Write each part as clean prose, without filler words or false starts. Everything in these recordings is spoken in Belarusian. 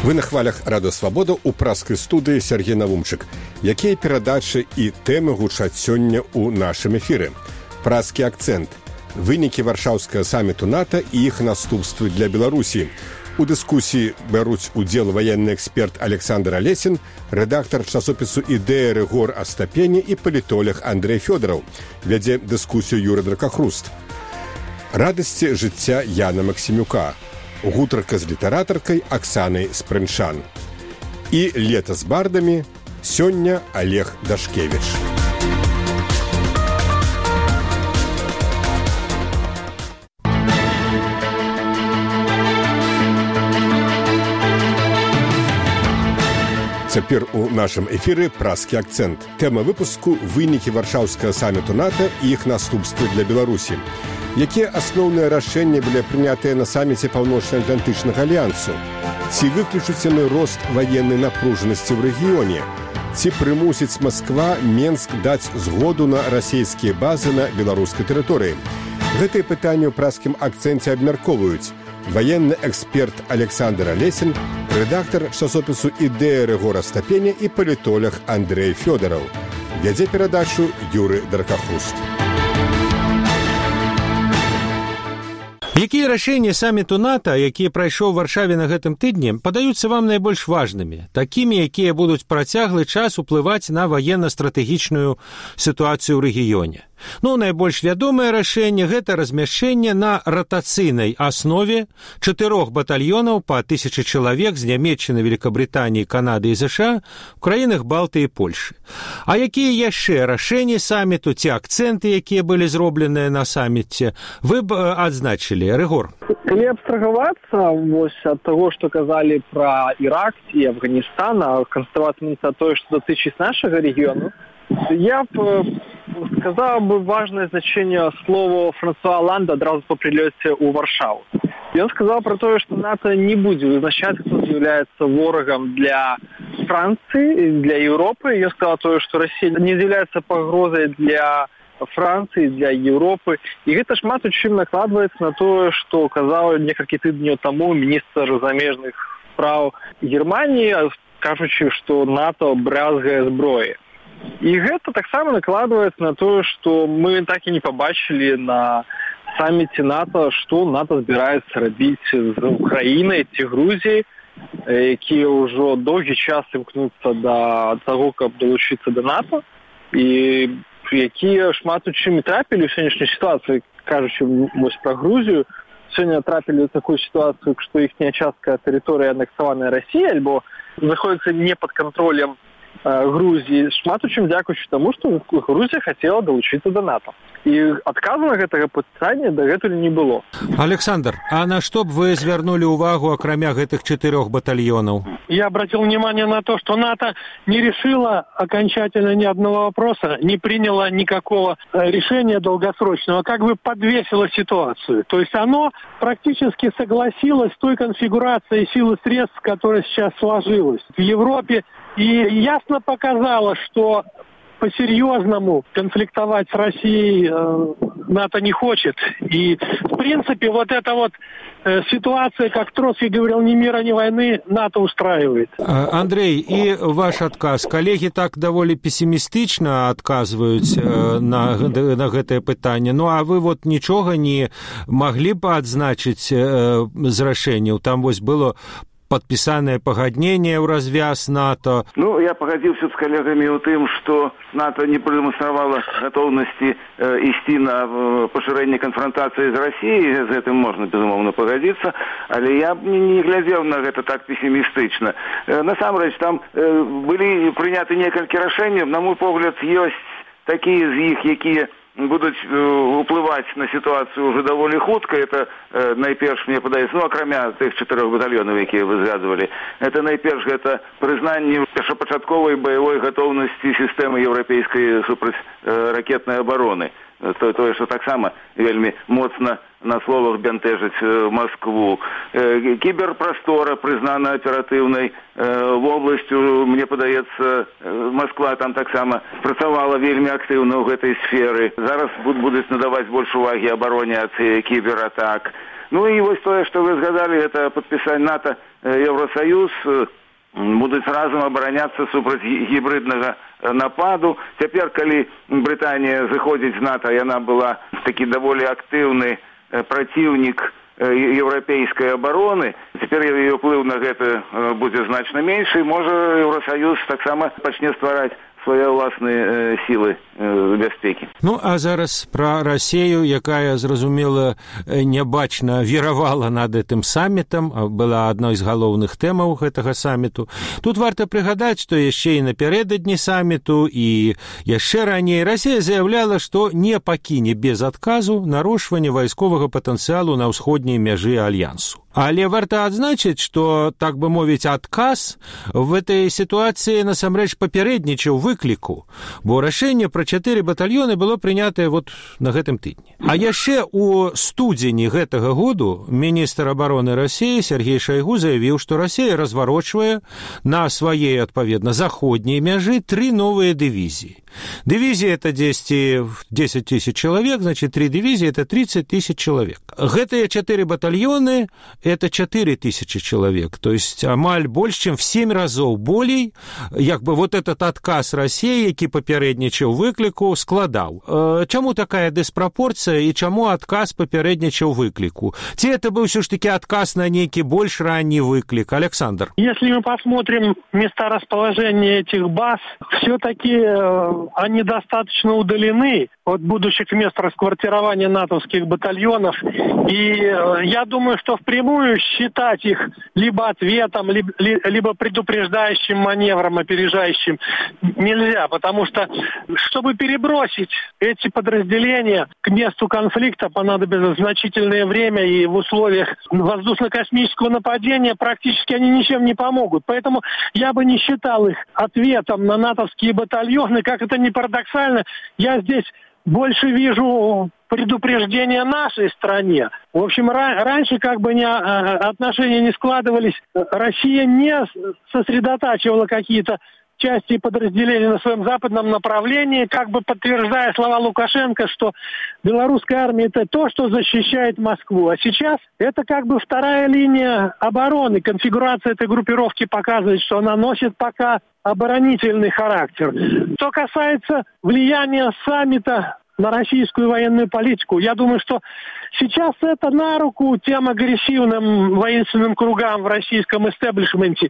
Вы на хвалях Радыё Свабода ў праскай студыі Сергей Навумчык. Якія перадачы і тэмы гучаць сёння ў нашым эфіры? Праскі акцэнт. Вынікі варшаўскага саміту НАТО і іх наступствы для Беларусі. У дыскусіі бяруць удзел ваенны эксперт Александр Алесін, рэдактар часопісу «Ідэя» Рыгор Астапені і палітолог Андрей Фёдораў. Вядзе дыскусію Юрый Дракахруст. Радасці жыцця Яна Максімюка. Гутарка з літаратаркай Аксанай Спрынчан. І лета з бардамі сёння Олег Дашкевіч. Цяпер у нашым эфіры праскі акцэнт. Тэма выпуску вынікі варшаўскага саміту НАТО і іх наступствы для Беларусі. Якія асноўныя рашэнні былі прынятыя на саміце Паўночна-Атлантычнага альянсу? Ці выключыць яны рост ваеннай напружанасці ў рэгіёне? Ці прымусіць Масква Менск даць згоду на расійскія базы на беларускай тэрыторыі? Гэтыя пытанні ў праскім акцэнце абмяркоўваюць ваенны эксперт Александр Алесін, рэдактар часопісу «Ідэя» Рыгор Астапені і палітолог Андрей Фёдораў. Вядзе перадачу Юрый Дракахруст. Якія рашэнні саміту НАТО, які прайшоў у Варшаве на гэтым тыдні, падаюцца вам найбольш важнымі, такімі, якія будуць працяглы час уплываць на ваенна-стратэгічную сітуацыю ў рэгіёне? Найбольш вядомае рашэнне – гэта размяшчэнне на ратацыйнай аснове 4 батальёнаў па 1000 чалавек з Нямецчыны, Великабрытаніі, Канады і ЗША ў краінах Балтыі і Польшы. А якія яшчэ рашэнні саміту ці акцэнты, якія былі зробленыя на саміце, вы б адзначылі, Рыгор? Калі абстрагавацца ад таго, што казалі пра Ірак і Афганістан, а канцэнтравацца тое, што датычыць нашага рэгіёну, я б сказал бы важное значение слова Франсуа Оланда одразу по прилете у Варшаву. И он сказал про то, что НАТО не будет вызначать, кто является ворогом для Франции, для Европы. И он сказал то, что Россия не является погрозой для Франции, для Европы. И это шмат очень накладывается на то, что казал несколько дней тому министр замежных справ Германии, кажучи, что НАТО брязгае зброей. І гэта таксама накладваецца на тое, што мы так і не пабачылі на саміце НАТО, што НАТО збіраецца рабіць з Украінай ці Грузіяй, якія ўжо доўгі час імкнуцца да таго, каб далучыцца да НАТО, і якія шмат у чым трапілі ў сённяшняй сітуацыі, кажучы вось пра Грузію, сёння трапілі ў такую сітуацыю, што іхняя частка тэрыторыі анексаваная Расіяй, альбо знаходзіцца не пад кантролем Грузии, шмат у чым дзякуючы таму, што Грузія хацела далучыцца да НАТО. І адказу на гэтага пытання дагэтуль не было. Александр, а на што б вы звярнулі ўвагу, акрамя гэтых 4 батальёнаў? Я обратил внимание на то, что НАТО не решило окончательно ни одного вопроса, не приняло никакого решения долгосрочного, как бы подвесило ситуацию. То есть оно практически согласилось с той конфигурацией сил и средств, которая сейчас сложилась в Европе, и ясно показало, что по-серьезному конфликтовать с Россией НАТО не хочет. И, в принципе, вот эта вот ситуация, как Троцкий говорил, ни мира, ни войны, НАТО устраивает. Андрей, и ваш адказ. Коллеги так даволі пессимистично адказваюць на гэтае пытанне. А вы вот нічога не маглі б адзначыць з рашэнняў? Там вось было подписанное погоднение в развяз НАТО. Я погодился с коллегами у тым, что НАТО не продемонстровало готовности идти на поширение конфронтации с Россией. З этим можно, безумовно, погодиться. Але я не глядел на это так пессимистично. Насамрэч, там были приняты несколько решений. На мой погляд, есть такие из них, якія будуть уплываць на ситуацию уже довольно хутка. Это найперш, мне падаецца, акрамя тых 4 батальёнаў, якія вы згадывалі, это найперш гэта прызнанне першапачатковай баявой готовности системы европейской супрацьракетнай обороны. Тое, што таксама вельмі моцна на словах бянтэжыць Москву. Кіберпрастора прызнана аператыўнай вобласцю. Мне падаецца, Москва там таксама працавала вельмі актыўна ў гэтай сферы. Зараз будуць надаваць больш увагі абароне ад кібератак. І вось тое, што вы згадалі, гэта падпісанне НАТО Евросоюз будуць разам абараняцца супраць гібриднага нападу. Цяпер, калі Брытанія зыходзіць з НАТО, яна была такі даволі актыўны праціўнік еўрапейскай абароны. Цяпер яе ўплыў на гэта будзе значна меншы. Можа, Евросоюз таксама пачне ствараць свае ўласныя сілы бяспекі. Ну, а зараз пра Расею, якая, зразумела, нябачна віравала над гэтым самітам, была адной з галоўных тэмаў гэтага саміту. Тут варта прыгадаць, што яшчэ і напярэдадні саміту, і яшчэ раней Расея заяўляла, што не пакіне без адказу нарошванне вайсковага патэнцыялу на ўсходняй мяжы альянсу. Але варта адзначыць, што, так бы мовіць, адказ в этой сітуацыі насамрэч папярэднічаў выкліку, бо рашэнне пра 4 батальёны было прынятае вот на гэтым тыдні. А яшчэ ў студзені гэтага году міністр абароны Расеі Сергей Шойгу заявіў, што Расея разварочвае на сваей, адпаведна, заходняй мяжы 3 новыя дывізіі. Дивизия – это 10 тысяч человек, значит, 3 дивизии – это 30 тысяч человек. Гэтые 4 батальоны – это 4 тысячи человек, то есть амаль больше, чем в 7 разов болей, як бы вот этот отказ России, які папярэднічаў выкліку, складаў. Чаму такая диспропорция и чаму отказ папярэднічаў выкліку? Ці это был все ж таки отказ на некий больше ранний выклик? Александр. Если мы посмотрим места расположения этих баз, все-таки они достаточно удалены от будущих мест расквартирования натовских батальонов. И я думаю, что впрямую считать их либо ответом, либо предупреждающим маневром, опережающим, нельзя. Потому что, чтобы перебросить эти подразделения к месту конфликта, понадобится значительное время, и в условиях воздушно-космического нападения практически они ничем не помогут. Поэтому я бы не считал их ответом на натовские батальоны. Как это ни парадоксально, я здесь больше вижу предупреждение нашей стране. В общем, раньше как бы отношения не складывались, Россия не сосредотачивала какие-то части и подразделения на своем западном направлении, как бы подтверждая слова Лукашенко, что белорусская армия – это то, что защищает Москву. А сейчас это как бы вторая линия обороны. Конфигурация этой группировки показывает, что она носит пока оборонительный характер. Что касается влияния саммита на российскую военную политику, я думаю, что сейчас это на руку тем агрессивным воинственным кругам в российском истеблишменте,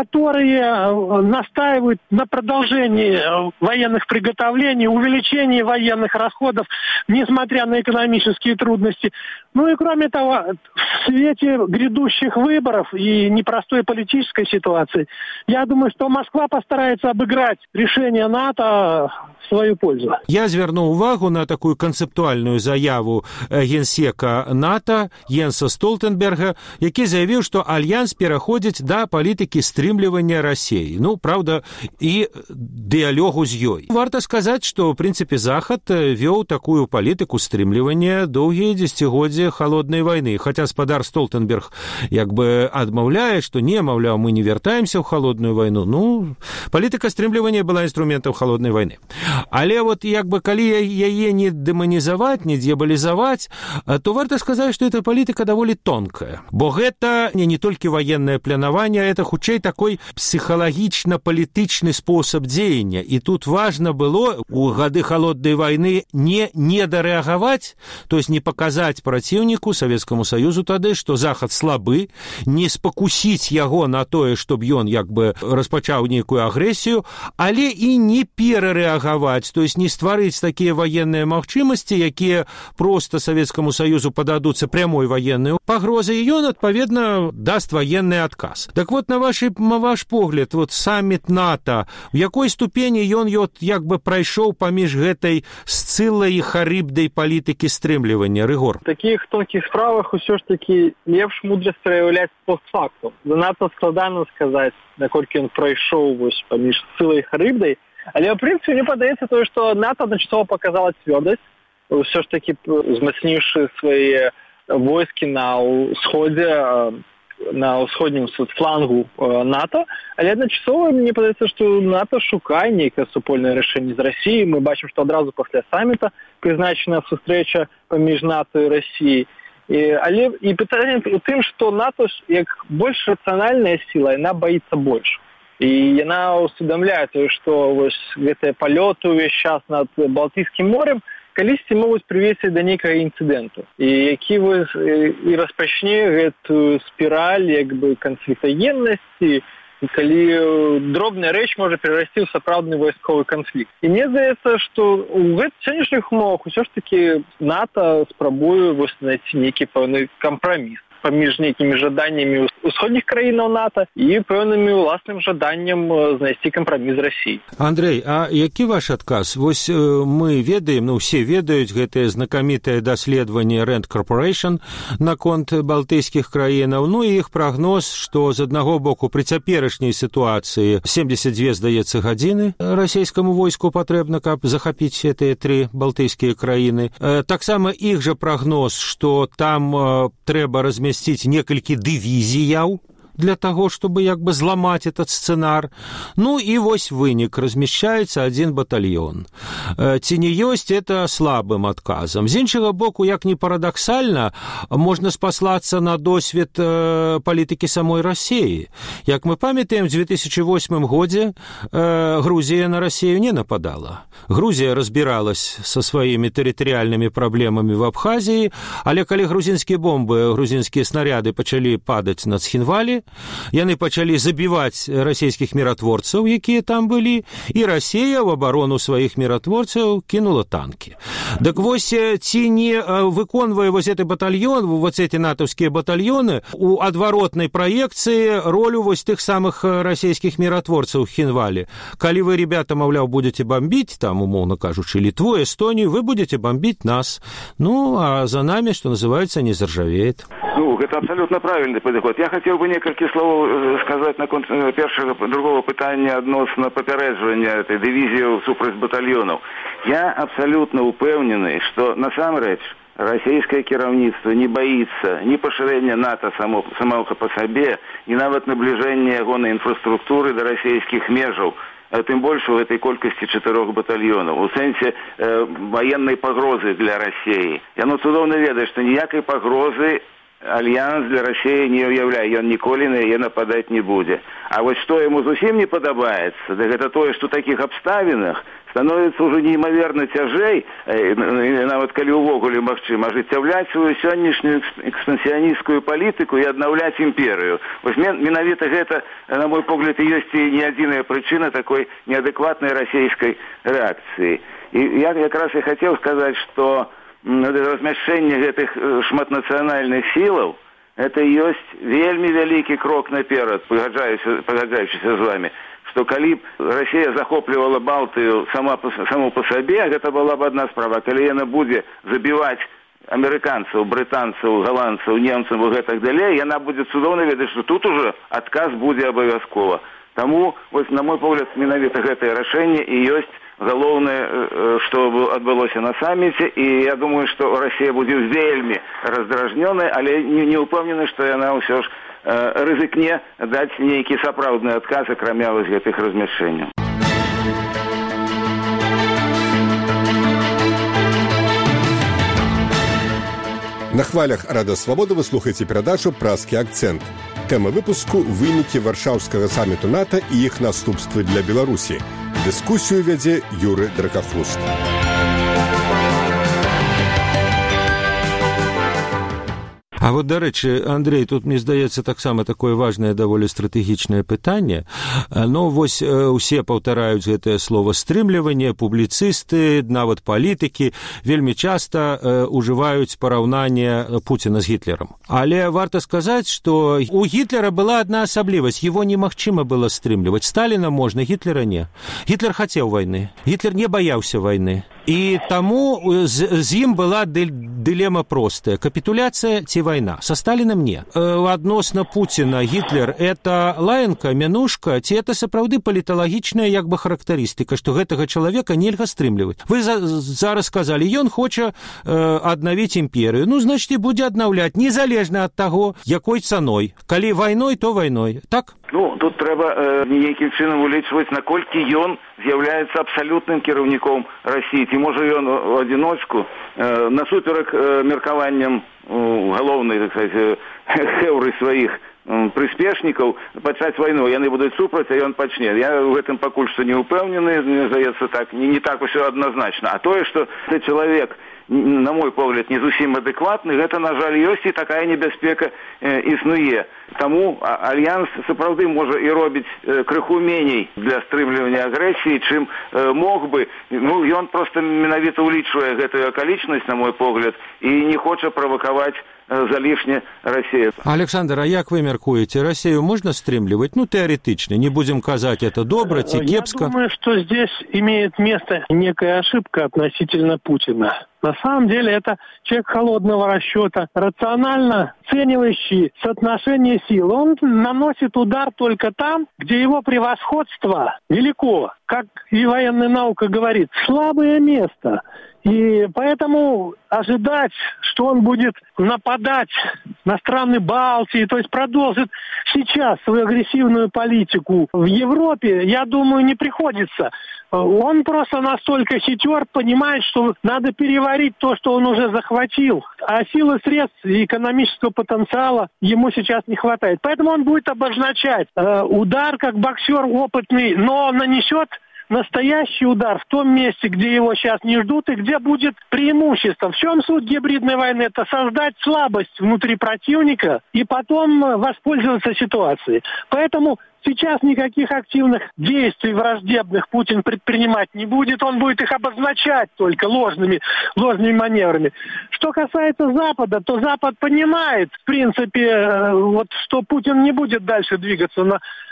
которые настаивают на продолжении военных приготовлений, увеличении военных расходов, несмотря на экономические трудности. Ну и кроме того, в свете грядущих выборов и непростой политической ситуации, я думаю, что Москва постарается обыграть решение НАТО в свою пользу. Я звярнуў увагу на такую канцэптуальную заяву генсека НАТО Йенса Столтенберга, які заявіў, што альянс пераходзіць да палітыкі стрымлівання Расеі. Ну, правда, і дыялогу з ёй. Варта сказаць, што, ў прынцыпе, Захад вёў такую палітыку стрымлівання доўгія дзесяцігоддзі халоднай вайны. Хаця спадар Столтенберг як бы адмаўляе, што не, маўляў, мы не вяртаемся ў халодную вайну. Ну, палітыка стрымлівання была інструментам халоднай вайны. Але вот як бы калі яе не дэманізаваць, не д'ябалізаваць, то варта сказаць, што эта палітыка даволі тонкая. Бо гэта не толькі военное планаванне, это хутчэй такой псіхалагічна-палітычны спосаб дзеяння. І тут важна было у гады халоднай вайны не недарэагаваць, то есть не паказаць праціўніку Савецкаму Саюзу тады, што Захад слабы, не спакусіць яго на тое, чтоб ён як бы распачаў нейкую агрэсію, але і не перарэагаваць, то есть не стварыць такія военные магчымасці, якія просто Савецкаму Саюзу пададуцца прямой военной пагрозай, і ён, адпаведна, даст военный адказ. Так вот, на ваш погляд, вот саммит НАТО, в якой ступені ён як бы прайшоў паміж гэтай Сцылай і Харыбдай палітыкі стрымлівання? Рыгор. В таких тонких справах усё ж таки лепш мудрасць праяўляць постфактум. Занадта складана сказаць, наколькі ён прайшоў вось паміж Сцылай і Харыбдай. Але, в принципе, мне падаецца тое, што НАТО адначасова показала цвёрдасць, ўсё ж таки узмацніўшы свае войскі на ўсходзе, на ўсходнім флангу НАТО. Але адначасова мне падаецца, што НАТО шукае нейкае супольнае рашэнне з Расіяй. Мы бачым, што адразу пасля самміта прызначана сустрэча паміж НАТО і Расіяй. Але і пытанне ў тым, што НАТО ж як больш рацыянальная сіла, яна баіцца больш. І яна усведамляе, што вось гэтыя палёты ўвесь час над Балтыйскім морем калісьці могуць прывесці да нейкага інцыдэнту, і які вось і распачне гэтую спіраль як бы канфліктагеннасці, калі дробная рэч можа перарасці ў сапраўдны вайсковы канфлікт. І мне здаецца, што ў гэтых сённяшніх умовах усё ж такі НАТО спрабуе знайсці нейкі пэўны кампраміс паміж нейкімі жаданнямі ўсходніх краінаў НАТО і пэўнымі ўласным жаданнем знайсці кампраміс з Расіі. Андрэй, а які ваш адказ? Вось мы ведаем, ўсе ведаюць гэтае знакамітае даследаванне Rand Corporation наконт балтыйскіх краінаў, і іх прагноз, што з аднаго боку пры цяперашняй сітуацыі 72, здаецца, гадзіны расійскаму войску патрэбна, каб захапіць гэтыя 3 балтыйскія краіны. Таксама іх жа прагноз, што там трэба размясціць некалькі дывізіяў для таго, чтобы як бы зламаць этот сцэнар. І вось вынік, размяшчаецца 1 батальён. Ці не ёсць это слабым адказам? З іншага боку, як ні парадаксальна, можна спаслацца на досвед палітыкі самой Расіі. Як мы памятаем, в 2008 годзе Грузія на Расію не нападала. Грузія разбіралась са сваімі тэрытарыяльнымі праблемамі в Абхазіі, але калі грузінскія бомбы, грузінскія снаряды пачалі падаць на Цхінвалі, яны пачалі забіваць расійскіх міратворцаў, якія там былі, і Расія ў абарону сваіх міратворцаў кінула танкі. Так вось, ці не выконвае вось гэты батальён, вось эти натаўскія батальёны у адваротнай праекцыі ролю вось тых самых расійскіх міратворцаў в Хінвалі. Калі вы, ребята, маўляў, будете бомбіць, там, умоўно кажучы, Літву, Эстонію, вы будете бомбіць нас. А за нами, что называется, не заржавеет. Это абсолютно правильный подход. Я хотел бы несколько слов сказать на другого пытания относно попереджения этой дивизии супраць батальонов. Я абсолютно упевнений, что насамрэч российское кіраўніцтва не боится ни поширения НАТО самого по себе, ни нават наближения ягонай инфраструктуры до российских межаў, тем больше в этой колькости 4 батальонов. У сенсе военной погрозы для России. Яно цудоўна ведае, что ніякай погрозы Альянс для России не уяўляе, ён ніколі на яе нападаць не будзе. А вот что ему зусім не падабаецца, так это тое, что в таких обставинах становится уже неимоверно цяжэй, нават калі увогуле магчыма, ажыццяўляць свою сённяшнюю экспансіянісцкую палітыку і аднаўляць імперыю. Вось менавіта гэта, на мой погляд, і ёсць і не адзіная прычына такой неадэкватнай расійскай рэакцыі. І я якраз і хацеў сказаць, што размяшчэнне гэтых шматнацыянальных сілаў это ёсць вельмі вялікі крок наперад, пагаджаючыся з вами, што калі Расія захоплівала Балтыю саму по сабе, гэта была б адна справа. Калі яна будзе забіваць амерыканцаў, брытанцаў, галандцаў, немцаў і гэтак далей, яна будзе цудоўна ведаць, што тут уже адказ будзе абавязкова. Таму, вось, на мой погляд, менавіта гэтае рашэнне і ёсць галоўнае, што адбылося на саміце, і я думаю, што Расія будзе вельмі раздражнёная, але не ўпэўнены, што яна ўсё ж рызыкне даць нейкі сапраўдны адказ, акрамя вось гэтых размяшчэнняў. На хвалях Рада Свабода вы слухаеце перадачу «Празкі акцэнт». Тэма выпуску – вынікі варшаўскага саміту НАТО і іх наступствы для Беларусі. Дыскусію вядзе Юры Дракахруст. А вот, дарэчы, Андрей, тут, мне здаецца, таксама такое важнае, даволі стратэгічнае пытанне. Вось усе паўтараюць гэтае слово «стрымліванне», публіцысты, нават палітыкі вельмі часта ужываюць параўнанне Пуціна з Гітлерам. Але варта сказаць, што у Гітлера была адна асаблівасць. Его немагчыма было стрымліваць. Сталіна можна, Гітлера не. Гітлер хацеў вайны. Гітлер не баяўся вайны. І таму з ім была дылема простая. Капітуляцыя ці вайна. Со Сталіном не. Адносна Пуціна Гітлер это лаянка, мянушка, ці это сапраўды паліталагічная як бы характарыстыка, што гэтага чалавека нельга стрымліваць. Вы зараз сказалі, ён хоча аднавіць імперыю. Значыць, і будзе аднаўляць, незалежна ад таго, якой цаной. Калі вайной, то вайной. Так? Тут трэба нейкім чынам улічваць, наколькі ён з'яўляецца абсалютным кіраўніком Расіі. Тым можа ён у адзіночку насуперак меркаванням галоўнай, так сказать, хэўры сваіх прыспешнікаў пачаць вайну. Яны будуць супраць, а ён пачне. Я ў гэтым пакуль што не ўпэўнены, мне здаецца, так не так усё адназначна. А тое, што ты чалавек, на мой погляд, не зусім адэкватны, гэта, на жаль, ёсць і такая небяспека існуе. Таму альянс сапраўды можа і робіць крыху меней для стрымлівання агрэсіі, чым мог бы. Ну, ён проста менавіта ўлічвае гэтую акалічнасць, на мой погляд, і не хоча правакаваць залішне Россию. Александр, а як вы мяркуеце, Россию можно стрымліваць? Ну, теоретично, не будем казать, это добро, ці кепска. Я думаю, что здесь имеет место некая ошибка относительно Путина. На самом деле это человек холодного расчета, рационально оценивающий соотношение сил. Он наносит удар только там, где его превосходство велико. Как и военная наука говорит, слабое место. И поэтому ожидать, что он будет нападать на страны Балтии, то есть продолжит сейчас свою агрессивную политику в Европе, я думаю, не приходится. Он просто настолько хитер, понимает, что надо переварить то, что он уже захватил. А силы, средств и экономического потенциала ему сейчас не хватает. Поэтому он будет обозначать удар как боксер опытный, но нанесет настоящий удар в том месте, где его сейчас не ждут и где будет преимущество. В чем суть гибридной войны? Это создать слабость внутри противника и потом воспользоваться ситуацией. Поэтому сейчас никаких активных действий враждебных Путин предпринимать не будет. Он будет их обозначать только ложными маневрами. Что касается Запада, то Запад понимает, в принципе, вот, что Путин не будет дальше двигаться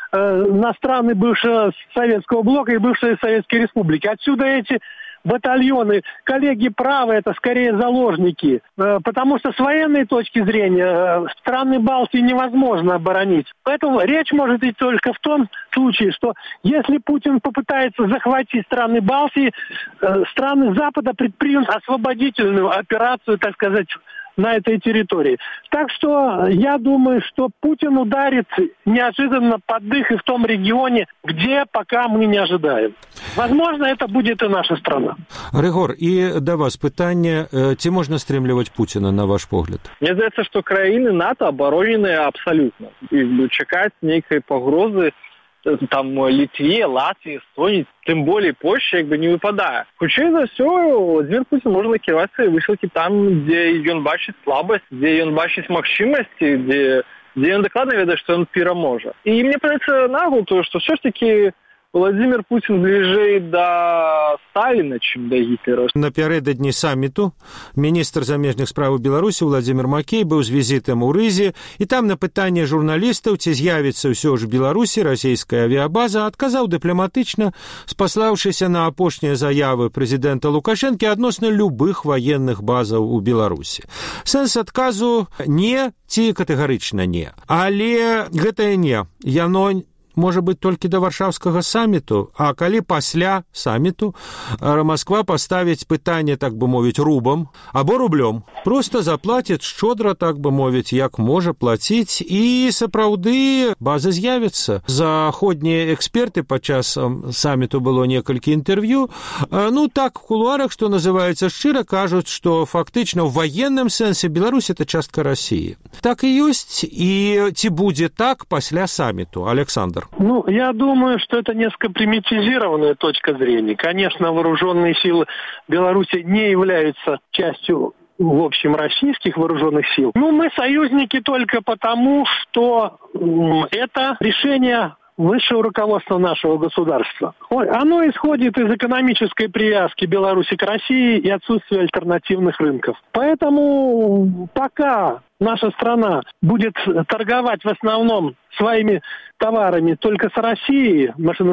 на страны бывшего Советского блока и бывшей Советской Республики. Отсюда эти батальоны. Коллеги правы, это скорее заложники. Потому что с военной точки зрения страны Балтии невозможно оборонить. Поэтому речь может идти только в том случае, что если Путин попытается захватить страны Балтии, страны Запада предпримут освободительную операцию, так сказать, на этой территории. Так что я думаю, что Путин ударит неожиданно под дых и в том регионе, где пока мы не ожидаем. Возможно, это будет и наша страна. Рыгор, і да вас пытанне, ці можна стрымліваць Путина, на ваш погляд? Мне здаецца, што краіны НАТО абароненыя абсалютна. І чакаць нейкай пагрозы там Литве, Латвии, Эстонии, тем более Польше, не выпадае. Хутчэй за ўсё, Владимир Путин можа накіраваць свае высілкі там, дзе ён бачыць слабасць, дзе ён бачыць магчымасці, дзе ён дакладна ведае, што ён пераможа. І мне падаецца нагул тое, што все ж таки Владимир Путин ближэй до Сталина, чым до Гітлера. Напярэдадні саміту міністр замежных справаў Беларусі Владимир Макей быў з візітам у Рызе, і там на пытанне журналістаў, ці з'явіцца ўсё ж Беларусі расійская авіабаза, адказаў дыпламатычна, спаслаўшыся на апошнія заявы прэзідэнта Лукашэнкі адносна любых ваенных базаў у Беларусі. Сэнс адказу не ці катэгарычна не. Але гэтае не. Яно можа быць толькі да варшаўскага саміту, а калі пасля саміту Москва паставіць пытанне, так бы мовіць, рубам або рублём, просто заплаціць шчодра, так бы мовіць, як можа плаціць, і сапраўды база з'явіцца. Заходнія эксперты падчас саміту было некалькі інтэрв'ю, ну так, в кулуарах, што называецца, шчыра кажуць, што фактычна ў военным сэнсе Беларусь — это частка России. Так і ёсць, і ці будзе так пасля саміту, Александр? Ну, я думаю, что это несколько примитивизированная точка зрения. Конечно, вооруженные силы Беларуси не являются частью, в общем, российских вооруженных сил. Ну, мы союзники только потому, что это решение высшего руководства нашего государства. Оно исходит из экономической привязки Беларуси к России и отсутствия альтернативных рынков. Поэтому пока наша страна будет торговать в основном своими товарами только с Россией,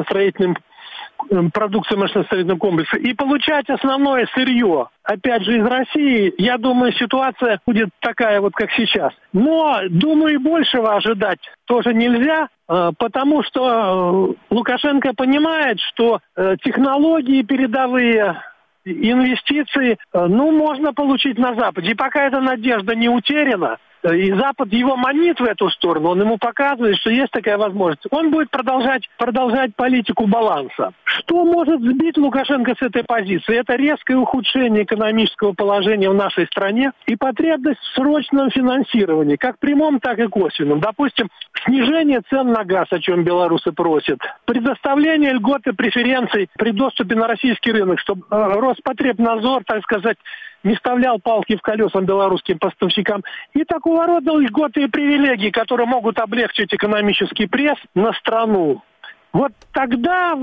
продукцией машиностроительного комплекса, и получать основное сырье, опять же, из России, я думаю, ситуация будет такая вот, как сейчас. Но, думаю, большего ожидать тоже нельзя, потому что Лукашенко понимает, что технологии передовые, инвестиции, можно получить на Западе. И пока эта надежда не утеряна, и Запад его манит в эту сторону, он ему показывает, что есть такая возможность. Он будет продолжать политику баланса. Что может сбить Лукашенко с этой позиции? Это резкое ухудшение экономического положения в нашей стране и потребность в срочном финансировании, как прямом, так и косвенном. Допустим, снижение цен на газ, о чем белорусы просят, предоставление льгот и преференций при доступе на российский рынок, чтобы Роспотребнадзор, так сказать, не вставлял палки в колеса белорусским поставщикам. И такого рода льготы и привилегии, которые могут облегчить экономический пресс на страну. Вот тогда,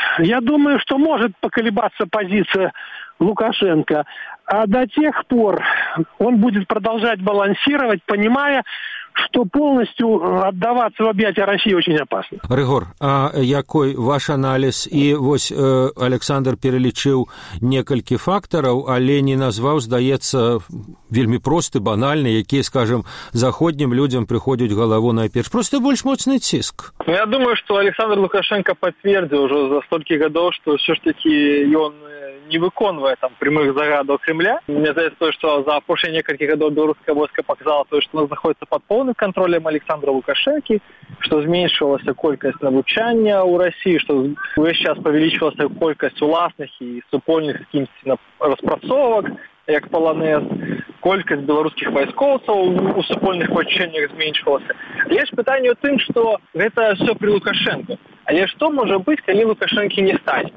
я думаю, что может поколебаться позиция Лукашенко. А до тех пор он будет продолжать балансировать, понимая, что полностью отдаваться в объятия России очень опасно. Рыгор, а якой ваш анализ? І вось Александр перелічыў некалькі фактараў, але не назваў, здаецца, вельмі просты, банальны, якія, скажем, заходнім людзям прыходзяць галаву найперш. Просто больш моцны ціск. Я думаю, что Александр Лукашенко подтвердил уже за столько годов, что все ж таки он не выконывая прямых загадов Кремля. Мне кажется, что за прошлые несколько годов белорусское войско показало, что оно находится под полным контролем Александра Лукашенко, что зменшилась колькость навучання у России, что сейчас повеличилась колькость уласных и супольных распрацовок, як полонез, колькость белорусских войскоўцаў у супольных пачыннях зменшилася. Есть питание в том, что это все при Лукашенко. Але что может быть, калі Лукашенко не стане?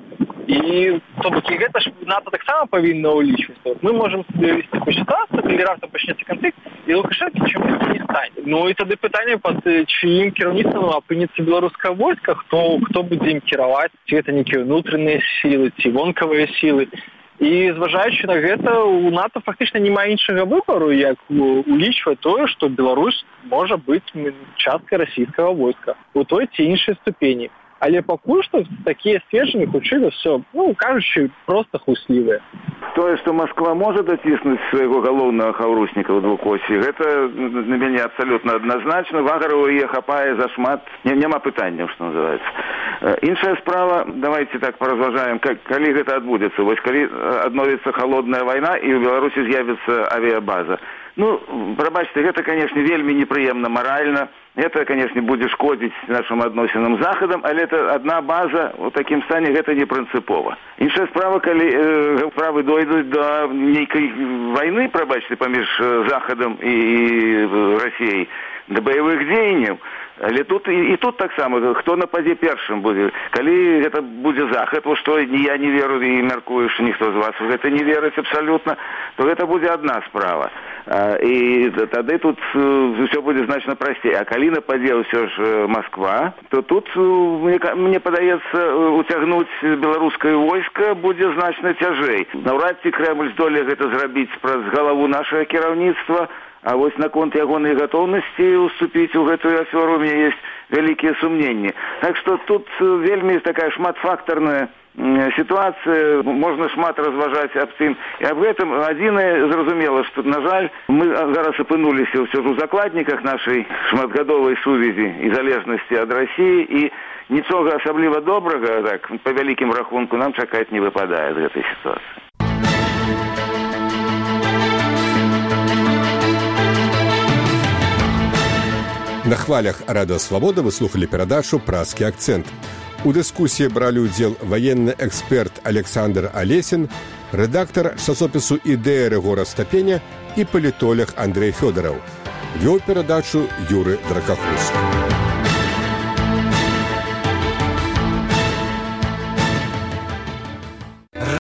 И гэта ж НАТО так само повинно улічваць. Мы можем вести ситуацию, калі раптам пачнецца конфликт, и Лукашенко чамусьці не стане. Ну и тогда питание, под чьим кіраўніцтвам апынецца беларускае войска, кто будзе ім кіраваць, ці гэта нейкія внутренние силы, ці вонкавыя силы. І зважаючы на гэта, у НАТО фактычна няма іншага выбару, як улічваць тое, што Беларусь можа быць часткай расійскага войска у той ці іншай ступені. Але пакуль што такія сцверджанні хутчэй за ўсё, кажучы, проста хлуслівыя. Тое, што Москва можа даціснуць свайго галоўнага хаўрусника ў двухосі, гэта на мяне абсалютна адназначна. Вагарова яе хапае зашмат, няма пытанняў, што называецца. Іншая справа, давайте так паразважаем, калі гэта адбудзецца. Вось калі адновіцца халодная вайна і ў Беларусі з'явіцца авіябаза. Прабачце, гэта, конечно, вельмі непрыемна маральна. Это, конечно, будет шкодить нашим адносінам з Захадам, але это одна база у такім стане, гэта не прынцыпова. Іншая справа, калі справы дойдуць до нейкай вайны, прабачце, паміж Захадам і Расіяй, до баявых дзеянняў. Але тут так само, хто нападзе першым будзе. Калі гэта будзе Захад, што я не веру і мяркую, што ніхто з вас гэта не верыць абсалютна, то гэта будзе одна справа. І тады тут все будзе значна прасцей. А калі нападзе ўсё ж Москва, то тут, мне падаецца, уцягнуць беларускае войска будзе значна цяжэй. Наўрад ці Кремль здолее гэта зрабіць праз галаву нашага кіраўніцтва, а вось наконт ягонай гатоўнасці уступіць у гэтую аферу у меня есть вялікія сумненні. Так што тут вельмі такая шматфактарная ситуация, можно шмат разважаць аб тым. І аб гэтым адзінае зразумела, што, на жаль, мы зараз апынуліся ўсё ж у закладніках нашай шматгадовай сувязі і залежнасці ад Расіі, і нічога асабліва добрага, так, па вялікім рахунку, нам чакаць не выпадае з гэтай сітуацыі. На хвалях Радыё Свабода вы слухали перадачу «Празкі акцэнт». У дыскусіі бралі ўдзел ваенны эксперт Александр Алесін, рэдактар часопісу «Ідэя» Рыгор Астапеня і палітолог Андрэй Фёдараў. Вёў перадачу Юры Дракахуст.